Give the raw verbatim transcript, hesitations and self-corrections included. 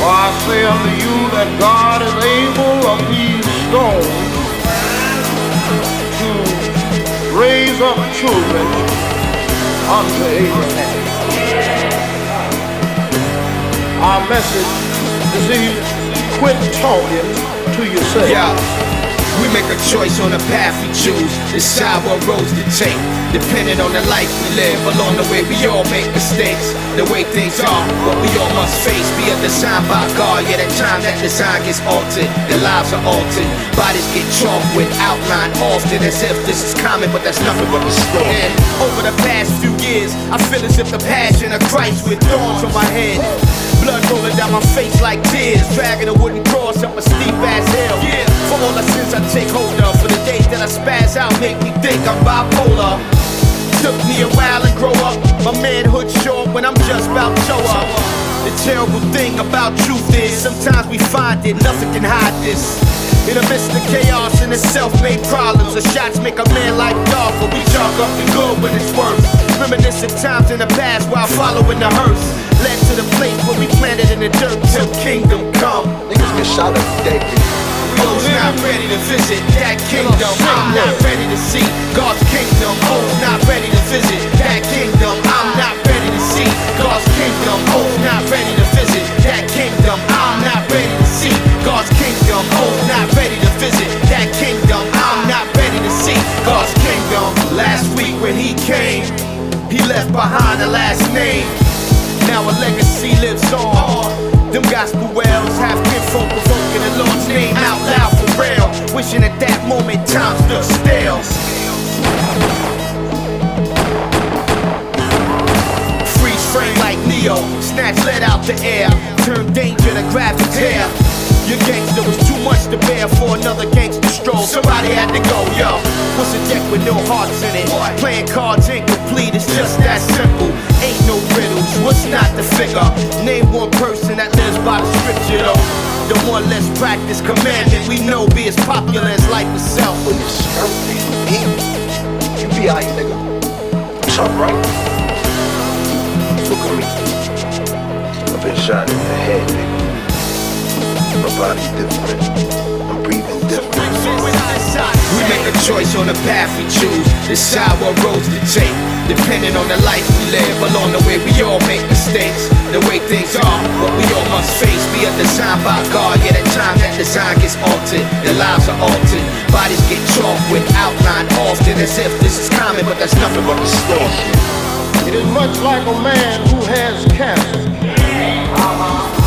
For I say unto you that God is able of these stones to raise up children unto Abraham. Our message is easy. Quit talking to yourself. Yeah. We make a choice on the path we choose, decide what roads to take, depending on the life we live. Along the way we all make mistakes, the way things are, what we all must face. Be a design by God, yet at times that design gets altered, their lives are altered, bodies get chalked with outline often, as if this is common, but that's nothing but the story. And over the past few years, I feel as if the passion of Christ with thorns on my head, blood rolling down my face like tears, dragging a wooden cross up a steep ass hill. Yeah, for all the sins I take hold of, for the days that I spaz out make me think I'm bipolar. Took me a while to grow up, my manhood short when I'm just about to show up. The terrible thing about truth is sometimes we find it, nothing can hide this. In the midst of chaos and the self-made problems, the shots make a man like darker. We chalk up the good when it's worse. Reminiscent times in the past while following the hearse led to the place where we planted in the dirt till kingdom come. Niggas get shot every day. Those not ready to visit that kingdom. I'm not ready to see God's kingdom. Those not ready to visit that kingdom. I'm not ready to see God's kingdom. Those not ready to visit that kingdom. I'm not ready to see God's kingdom. Those not ready to visit that kingdom. I'm not ready to see God's kingdom. Last week when he came, he left behind a last name. Now a legacy lives on. Them gospel wells have kinfolk provoking the Lord's name out loud for real. Wishing at that moment time stood still. Freeze frame like Neo, snatch lead out the air, turn danger to gravity tear. Your gangster was too much to bear for another gangster stroll. Somebody had to go, yo. What's a deck with no hearts in it? Playing cards incomplete, it's just that simple. Ain't no riddles, what's not the figure? Name one person that lives by the scripture though. The one less practice commandment we know be as popular as life itself. When you skirt these deep, you be out here, nigga. What's up, right? Look at me. I've been shot in the head, nigga. My body's different. I'm breathing different. We make a choice on the path we choose, decide what roads to take, depending on the life we live. Along the way we all make mistakes, the way things are, what we all must face. Be a design by God, yet at times that design gets altered, their lives are altered, bodies get chalked with outline often, as if this is common, but that's nothing but the story. It is much like a man who has cancer. Uh-huh.